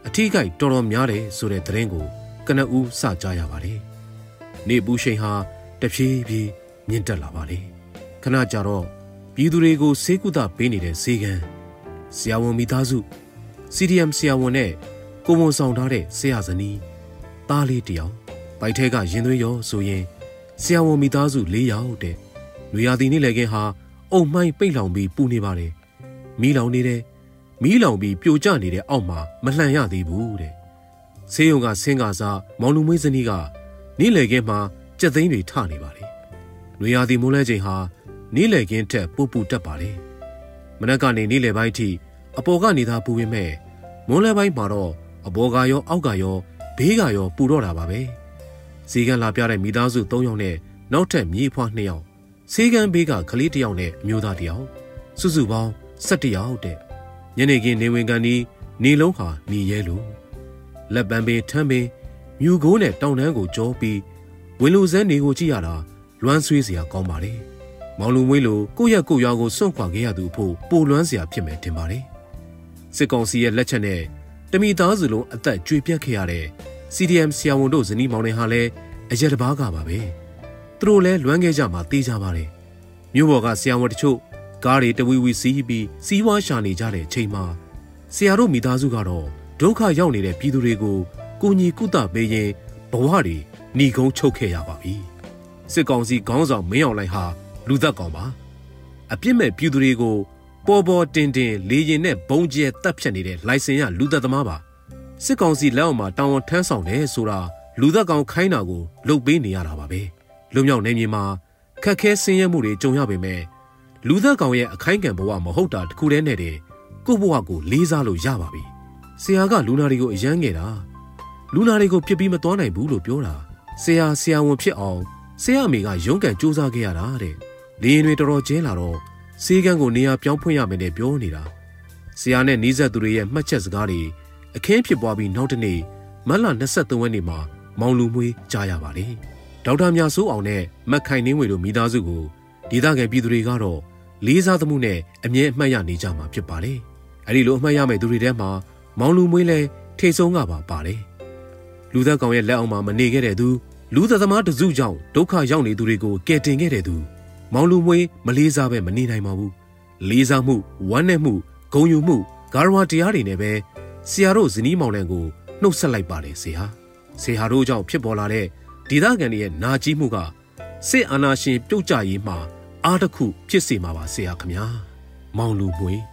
အထီးကိုက်တော်တော်များတယ်ဆိုတဲ့သတင်းကိုကနဦးစကြားရပါတယ်။နေပူရှိန်ဟာတဖြည်းဖြည်းမြင့်တက်လာပါတယ်။ခဏကြာတော့ပြည်သူတွေကိုဆေးကုသပေးနေတဲ့ဈေးကန်းဆရာဝန်မိသားစု စီ ဒီ အမ် ဆရာဝန်နဲ့ကိုဝန်ဆောင်ထားတဲ့ဆရာဇနီးသားလေးတယောက်ဗိုက်ထဲကရင်သွေးရောဆိုရင်ဆရာဝန်မိသားစု၄ယောက်တဲ့နွေရာသီနေ့လည်ခင်းဟာအုံမှိုင်းပိတ်လောင်ပြီးပူနေပါတယ်မီးလောင်နေတဲ့မီးလောင်ပြီးပြိုကျနေတဲ့အောက်မှာမလှန်ရသေးဘူးတဲ့ဆေးရုံကဆင်းကားစားမောင်လူမွေးစနီးကနေ့လည်ခင်းမှာကြက်သိန်းတွေထနေပါတယ်နွေရာသီမိုးလဲချိန်ဟာနေ့လည်ခင်းထက်ပူပူတက်ပါတယ်မနက်ကနေနေ့လည်ပိုင်းထိအပေါ်ကနေသာပူပေမဲ့မိုးလဲပိုင်းမှာတော့အပေါ်ကရောအောက်ကရောဘေးကရောပူတော့တာပါပဲဈေးကန်းလာပြတဲ့မိသားစု၃ယောက်နဲ့နောက်ထပ်မြေးဖွား၂ယောက်ဈေးကန်းဘေးကကလေးတစ်ယောက်နဲ့အမျိုးသားတစ်ယောက်စုစုပေါင်း၁၁ယောက်တဲ့ညနေခင်းနေဝင်ကန်ဒီနေလုံးဟာနေရဲလို့လက်ပံပင်ထမ်းပင်မြူကိုးနဲ့တောင်တန်းကိုကြောပြီးဝင်လူစန်းနေကိုကြည့်ရတာလွမ်းဆွေးစရာကောင်းပါလေမောင်လူမွေးလိုကိုယ့်ရက်ကိုယ်ရွာကိုစွန့်ခွာခဲ့ရသူအဖို့ပိုလွမ်းစရာဖြစ်မယ်ထင်ပါတယ်စစ်ကောင်စီရဲ့လက်ချက်နဲ့တမိသားစုလုံးအသက်ကြွေပြတ်ခဲ့ရတဲ့ စီ ဒီ အမ် ဆရာဝန်တို့ဇနီးမောင်နှံဟာလည်းအရက်တစ်ပါးကပါပဲသူတို့လည်းလွမ်းခဲ့ကြမှာတေးကြပါတယ်မြို့ပေါ်ကဆရာဝန်တချို့ကားတွေတဝီဝီစီးပြီးစီးဝါးရှာနေကြတဲ့အချိန်မှာဆရာတို့မိသားစုကတော့ဒုက္ခရောက်နေတဲ့ပြည်သူတွေကိုကိုညီကုသပေးရင်ဘဝတွေหนีကုန်းချုပ်ခဲ့ရပါပြီစစ်ကောင်စီခေါင်းဆောင်မင်းအောင်လှိုင်ဟာလူသက်ကောင်ပါအပြစ်မဲ့ပြည်သူတွေကိုပေါ်ပေါ်တင်တင်လေရင်နဲ့ဘုံကျဲတပ်ဖြတ်နေတဲ့လိုင်စင်ရလူသက်သမားပါစစ်ကောင်စီလက်အောက်မှာတောင်းဝန်ထမ်းဆောင်တယ်ဆိုတာလူသက်ကောင်ခိုင်းတာကိုလှုပ်ပေးနေရတာပါပဲလူမြောက်နေမြေမှာခက်ခဲဆင်းရဲမှုတွေကြုံရပေမဲ့လူသက်ကောင်ရဲ့အခိုင်ခံဘဝမဟုတ်တာတခုတည်းနဲ့တည်းကိုယ့်ဘဝကိုလေးစားလို့ရပါပြီဆရာကလူနာတွေကိုအယမ်းငယ်တာလူနာတွေကိုပြစ်ပြီးမသွားနိုင်ဘူးလို့ပြောတာဆရာဆရာဝန်ဖြစ်အောင်ဆရာအမေကရုန်းကန်စူးစမ်းခဲ့ရတာတဲ့လေရင်တွေတော်တော်ကျဲလာတော့ဆေးကန်းကိုနေရာပြောင်းဖွင့်ရမယ်နဲ့ပြောနေတာဆရာနဲ့နီးစပ်သူတွေရဲ့မှတ်ချက်စကားတွေအခင်းဖြစ်ပွားပြီးနောက်တနေ့မတ်လ၂၃ရက်နေ့မှာမောင်လူမွေးကြားရပါတယ်ဒေါက်တာမြစိုးအောင်နဲ့မက်ခိုင်နှင်းဝေတို့မိသားစုကိုဒေသခံပြည်သူတွေကတော့လေးစားသမှုနဲ့အမြဲအမှတ်ရနေကြမှာဖြစ်ပါတယ်အဲ့ဒီလိုအမှတ်ရမယ့်သူတွေထဲမှာမောင်လူမွေးလည်းထိတ်ဆုံးကပါပါတယ်လူသက်ကောင်ရဲ့လက်အောက်မှာမနေခဲ့တဲ့သူလူသက်သမားတစုကြောင့်ဒုက္ခရောက်နေသူတွေကိုကယ်တင်ခဲ့တဲ့သူမောင်လူမွေးမလေးစားပဲမနေနိုင်ပါဘူးလေးစားမှုဝမ်းနည်းမှုဂုဏ်ယူမှုဂါရဝတရားတွေနဲ့ပဲဆရာတို့ဇနီးမောင်နှံကိုနှုတ်ဆက်လိုက်ပါတယ်ဆရာဆရာတို့ကြောင့်ဖြစ်ပေါ်လာတဲ့ဒေသခံတွေရဲ့နာကျည်းမှုကစစ်အာဏာရှင်ပြုတ်ကျရေးမှာအားတစ်ခုဖြစ်စေမှာပါဆရာခမညာမောင်လူမွေး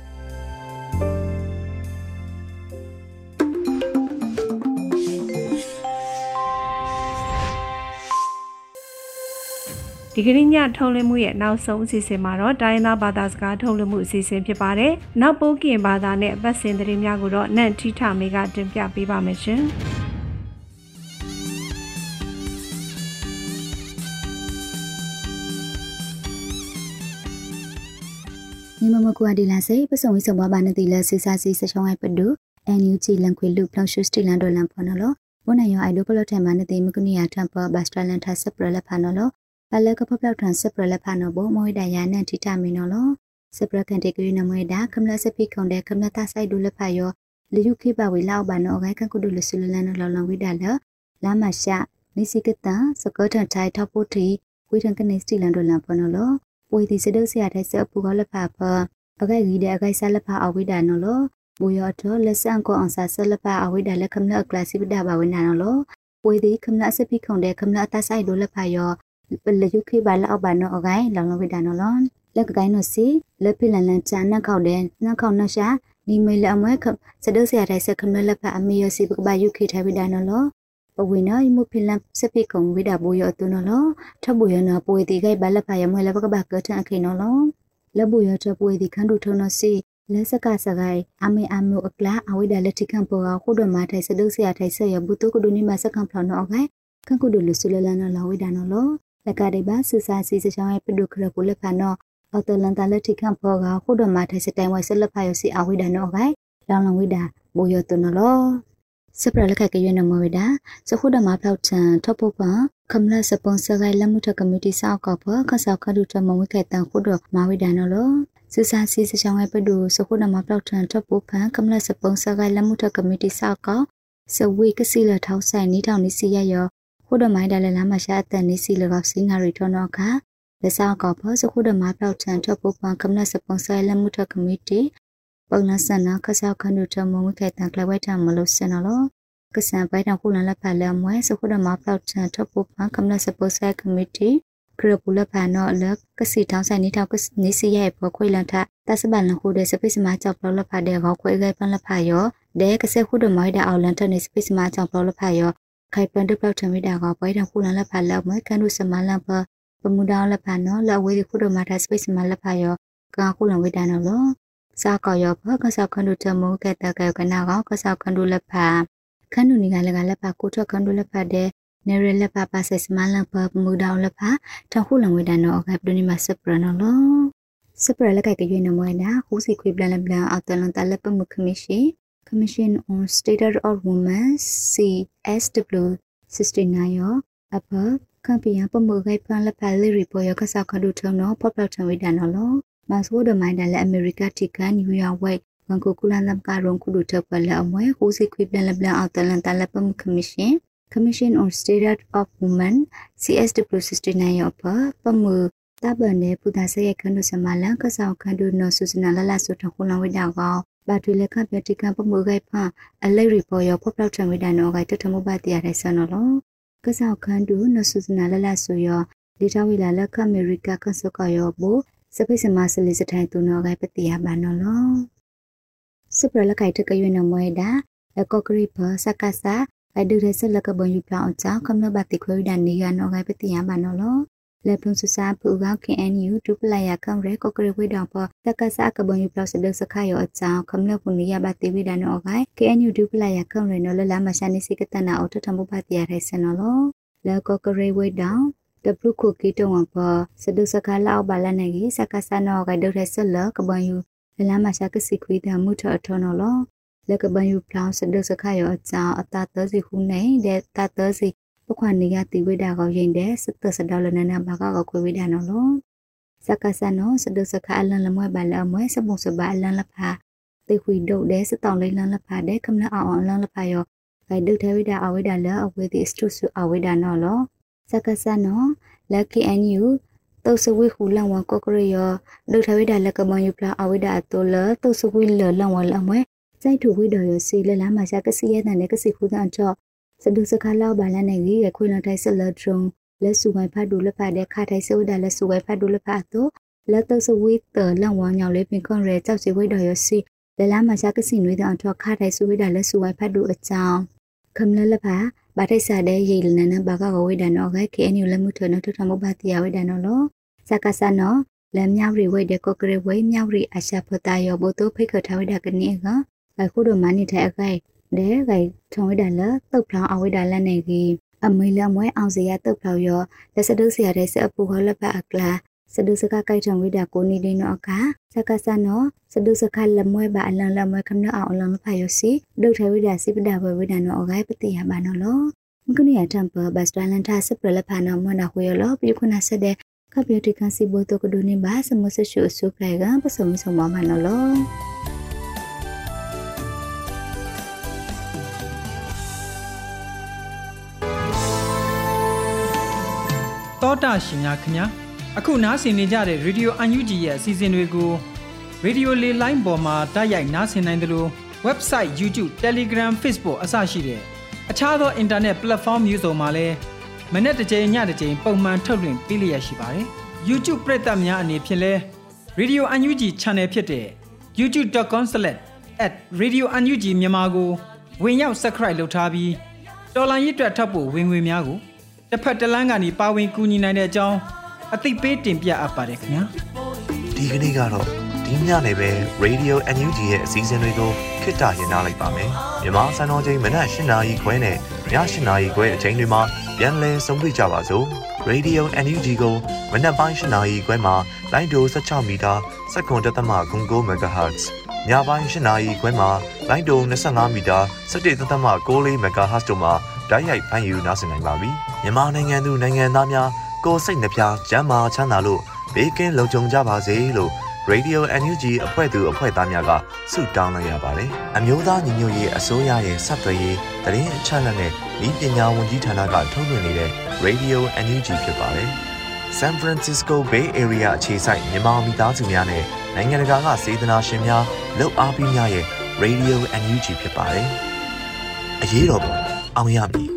ဒီကနေ့ညထုတ်လွှင့်မှုရဲ့နောက်ဆုံးအစီအစဉ်မှာတော့တိုင်းသားဘာသာစကားထုတ်လွှင့်မှုအစီအစဉ်ဖြစ်ပါတယ်။နောက်ပိုးကင်ဘာသာနဲ့အပတ်စဉ်သတင်းများကိုတော့နန့်ထိထမေကတင်ပြပေးပါမယ်ရှင်။ညီမမကွာဒီလာစေပစုံဝိစုံဘာဘာနတိလာစစ်စာစီစချောင်းအိုက်ပဒူအန်ယူဂျီလန်ခွေလူဖလောက်ရှုစတီလန်ဒေါ်လန်ဖော်နော်လို့ဘုန်းနိုင်ရောအိုင်ဒိုပလော့ထဲမှာနတိမကုနီယာတမ်ပဘတ်စတလန်ထပ်စပရလက်ဖာနော်လို့အလကပပလောက်ထန်စပရလက်ဖာနော်ဘမွေးဒယာနန်ထိထမီနော်လို့စပရကန်တေကရီနမွေးဒါကမ္လစပိခုံတဲ့ကမ္လတာဆိုင်ဒူလက်ဖာယောလူယုခိပဝေလောက်ပါနော်ဂိုင်ကန်ကုဒူလဆူလလန်နော်လောင်လောင်ဝိဒါလလာမရှာနိစိကတစကောထန်ထိုင်ထောက်ဖို့တီဝိထန်ကနေစတီလန်ဒေါ်လန်ဖော်နော်လို့ပွေတီစဒုဆရာတဲ့စအပူကလက်ဖာဖအခိုက်ကြီးတဲ့အခိုက်ဆလက်ဖာအဝိဒါနော်လို့ဘူယောတော်လက်ဆန်ကိုအောင်ဆာဆလက်ဖာအဝိဒါလက်ကမ္လကလစီဝိဒါဘဝနာနော်လို့ပွေတီကမ္လစပိခုံတဲ့ကမ္လတာဆိုင်ဒူလက်ဖာယောပလယုခိဘာလာအဘနောအဂိုင်လောင်လောဝိဒါနော်လို့လက်ကကိုင်းနော်စီလက်ဖိလန်လန်ချာနခောက်တဲ့နခောက်နရှာဒီမေလအမွဲခစဒုဆရာတဲ့စကမလက်ဖာအမီယစီဘကဘာယုခိထိုင်ဝိဒါနော်လို့ပဝိနာယမဖိလန်စပိကုံဝိဒါဘူယောတုနော်လို့ထဘူယောနော်ပွေတီဂိုင်ဘာလက်ဖာယမွဲလဘကဘာကထန်အခိနော်လို့လဘူယောထပွေတီခန္ဓုထုံနော်စီလက်စကစဂိုင်အမေအမိုအကလာအဝိဒါလက်တိခံပေါ်ခုဒမထိုင်စဒုဆရာထိုင်ဆရဘူတုကဒုနိမစကံဖလောနော်အဂိုင်ခန့်ကုဒုလဆူလလန်နော်ဝိဒါနော်လို့လက်ကတိပါစူစာစီစချောင်းရဲ့ပဒုခရပုလက်ဖာနော်အော်တလန်တလက်ထိခံဖောကခုဒမထိုင်စတိုင်ဝဲဆလက်ဖာရစီအဝိဒါနော်ဂိုင်လောင်လောင်ဝိဒါဘူယောတုနော်လို့စပရလက်ကကရွနမဝိဒါစခုဒမဖလောက်ချန်ထပ်ဖို့ပါကမ္လစပွန်ဆာဂိုင်လမှုထကမတီဆောက်ကောဖခဆောက်ခဒုထမဝိကဲတန်ခုဒမဝိဒါနော်လို့စစူစာစီစချောင်းရဲ့ပဒူစခုနမပလောက်ထန်ထပ်ဖို့ဖန်ကမလစပုံစကလမှုထကမတီစာကောစဝေကစီလထောက်ဆိုင်နီထောင်နီစီရရောခုဒမိုင်းတယ်လမ်းမရှာအတန်နီစီလကစီနာရီထောနောခလက်စာကောဖစခုဒမပလောက်ထန်ထပ်ဖို့ဖန်ကမလစပုံစလမှုထကမတီပုံနဆနာခဆောက်ခန္ဓုထမဝခေတန်ကလဝဲထမလို့စနလောကစံပိုင်တော်ခုလလဖလမွဲစခုဒမပလောက်ထန်ထပ်ဖို့ဖန်ကမလစပုံစကမတီကရပူလဖာနောလကစီထောင်းဆိုင်နီထောက်ကနီစီရဲ့ပေါ်ခွေလန်ထတသဗန်လခုတဲ့စပိစမကြောက်ပလဖာတဲ့ကောခွေခဲပန်လဖာယောဒဲကစခုဒမိုင်းတဲ့အော်လန်ထနေစပိစမကြောက်ပလဖာယောခိုင်ပန်တက်ပလောက်ထမိတာကောပွဲတော်ခုလန်လဖာလောက်မကန်ဒုစမလန်ပပမူဒောင်းလဖာနောလဝေးခုဒမတာစပိစမလဖာယောကာခုလန်ဝေဒနောလောစာကောယောဘကဆောက်ခန္ဓုတမောကတကေကနာကောကဆောက်ခန္ဓုလဖာခန္ဓုနီကလကလဖာကိုထခန္ဓုလဖာတဲ့နေရလပပါဆက်စမလပမူဒောင်းလဖာထခုလဝေဒနောအကပဒနိမစပရနောလောစပရလကကရွေနမွေနာဟူစီခွေပလလပလအော်တလန်တလပမခမရှိ Commission on Status of Women C S W sixty-nine ရောအဖကံပီယပမဂိုင်ပန်လပလီရီပေါ်ရကဆောက်ခဒုထုံနောဖော့ပလောက်ထဝေဒနောလောမတ်ဆိုဒမိုင်းဒလအမေရိကတိကန်နယူးယောက်ဝိုက်ဘန်ကိုကူလန်နမ်ကာရုံကုဒုထပလအမွေဟူစီခွေပလလပလအော်တလန်တလပမခမရှိCommission on Status of Women C S W sixty-nine ရောပပမှုတဘနေပူဒါဆေခန္ဓုစမလန်ကဆောက်ခန္ဓုနောဆုစနာလလဆုထခုလဝိဒါကောဘာထွေလက်ခပြတိကပမှုဂိုက်ဖအလိရီပေါ်ရောဖော့ပလောက်ထဝိဒါနောဂိုက်တထမှုပါတရတဲ့ဆနောလောကဆောက်ခန္ဓုနောဆုစနာလလဆုရောဒေတာဝိလာလက်ခအမေရိကကဆောက်ရောဘောစပိစမဆလီစထိုင်သူနောဂိုက်ပတိယဘာနောလောစပရလက်ခိုက်တကရွေနမွေဒါလကောကရိဖစကဆာไอดูเรศลกบนอยู่ปล่าจ้าคำนบาติควยดันนี้กันเอาไงปฏิญาบันนอและพลุนสุสาผู้ก้าว เค เอ็น ยู ทุกลายคำเรก็กระวิดองพอตะกษากบนอยู่ปล่าเสด็จสกายเอาจ้าคำนบคนนี้ยาบาติวิดานเอาไง เค เอ็น ยู ทุกลายคำเรนอละละมาชานิสิกตนาเอาทุทำบุปผาไรเสนอแล้วก็กระวิดองดับลูกคุกกี้ตรงพอเสด็จสกายเล่าบาลานกีสกัสานเอาไงดูเรศลกบนอยู่ละละมาชากสิคุยดามุทอทอนอแล้วก็บันยูพลาวสะดุสะขายอจาอตาเตอสิคุไหนเดตาเตอสิพวกวันนี้ยาติวิดาเขาเย็นเดสตสะดาวลนันบากาก็คุยวิดานอลสักกะสะโนสะดุสะขายลันละมวยบาละมวยสบุสบาลันละพาติคุยโดเดสตองเลยลันละพาเดคำละเอาลันละพายอไกดึกเทวิดาเอาวิดาละเอาเวติสตุสุเอาวิดานอลสักกะสะโนและ เค เอ็น ยู ตุสวิหูลังวะก็กระยอดึกเทวิดาละกบันยูพลาวเอาวิดาตัวละตุสวิเลลังวะละมวยใจถูกวิดอยสีเลลามาจากกษีแต่เนี่ยกษีคู่กันจอสะดุสะขาเล่าบาลานในนี้คุยเราไทยเสลตรงและสุวรรณพาดูและพาเด็กขาไทยเสวดาและสุวรรณพาดูและพาโตและเตอร์สวิตเตอร์ล่างวางยาวเล็บเป็นก้อนเรเจ้าสีวิดอยสีเลลามาจากกษีนุ้ยแต่อันจอขาไทยสวิดาและสุวรรณพาดูอาจารย์คำนั้นละพาบาไทยสาเดย์ยิลนั่นบากาวิดานอไกเคเอ็นยูและมุทเนทุกทำบุปผาวิดานอโลสักกะสานอและมีาวรีวิเด็กก็เกรวิมีาวรีอาชาพตายอโบโตเพิกทวิดากันนี่ก็ไอ้คู่ดมันนี่แท้ไก่เด้ไก่ทงวิดาละตบพลาวเอาวิดาละในกีอเมริกามวยเอาเสียตบพลาวยอและสะดุเสียได้เสียปูเขาละปะอักลาสะดุสกาไก่ทงวิดาโกนีดีโนอากาสักกะสานอสะดุสกาละมวยบาอันลังละมวยคำเนาเอาลังละพายสิดูไทยวิดาสิบดาวิดาโนอากาปฏิยาบานอลมันก็นี่ทำเปอร์บัสตาลันทาสเปรละพานอมนาคุยลอปิคุณาเสดข้าพเจ้าที่กันสิโบโตกดูนิบาสมุสชุสุไกกันผสมสมบานอลတောတာရှင်များခင်ဗျာအခုနားဆင်နေကြတဲ့ Radio အန် ယူ ဂျီ ရဲ့အစီအစဉ်တွေကို Radio Line ပေါ်မှာတိုက်ရိုက်နားဆင်နိုင်တယ်လို့ website YouTube Telegram Facebook အစရှိတဲ့အခြားသော internet platform မျိုးစုံမှာလည်းမနေ့တစ်ချိန်ညတစ်ချိန်ပုံမှန်ထုတ်လွှင့်ပေးလျက်ရှိပါတယ် YouTube ပရိသတ်များအနေဖြင့်လဲ Radio အန် ယူ ဂျီ Channel ဖြစ်တဲ့ ยูทูบ ดอท คอม สแลช แอท เรဒီယို အန် ယူ ဂျီ မြန်မာကိုဝင်ရောက် subscribe လုပ်ထားပြီးတော်လိုင်းရစ်တွက်ထပ်ဖို့ဝင်ငွေများကိုတစ်ဖက်တစ်လမ်းကနေပါဝင်ကူညီနိုင်တဲ့အကြောင်းအသိပေးတင်ပြအပ်ပါတယ်ခင်ဗျာဒီကနေ့ကတော့ဒီညနေပဲ Radio အန် ယူ ဂျီ ရဲ့အစည်းအဝေးတွေကိုခਿੱတရနာလိုက်ပါမယ်မြန်မာစံတော်ချိန်မနက်၈နာရီခွဲနဲ့ည၈နာရီခွဲအချိန်တွေမှာပြန်လည်ဆုံတွေ့ကြပါစို့ Radio အန် ယူ ဂျီ ကိုမနက်ပိုင်း၈နာရီခွဲမှာလိုင်းဒို၁၆မီတာစက္ကန့်တသမ၉၉ MHz ညပိုင်း၈နာရီခွဲမှာလိုင်းဒို၂၅မီတာ၁၁တသမ၉၄ MHz တို့မှာဓာတ်ရိုက်ဖမ်းယူနားဆင်နိုင်ပါပြီမြန်မာနိုင်ငံသူနိုင်ငံသားများကိုယ်စိတ်နှပြကျန်းမာချမ်းသာလို့ဘေးကင်းလုံခြုံကြပါစေလို့ Radio အန် ယူ ဂျီ အဖွဲ့သူအဖွဲ့သားများကဆုတောင်းလိုက်ရပါတယ်။အမျိုးသားညီညွတ်ရေးအစိုးရရဲ့စက်သွေးရေးတရင်အချက်အလက်နဲ့ဤပညာဝန်ကြီးဌာနကထုတ်လွှင့်နေတဲ့ Radio အန် ယူ ဂျီ ဖြစ်ပါတယ်။ San Francisco Bay Area အခြေစိုက်မြန်မာမိသားစုများနဲ့နိုင်ငံတကာကစေတနာရှင်များလုပ်အားပေးများရဲ့ Radio အန် ယူ ဂျီ ဖြစ်ပါတယ်။အရေးတော်ပုံအောင်ရမည်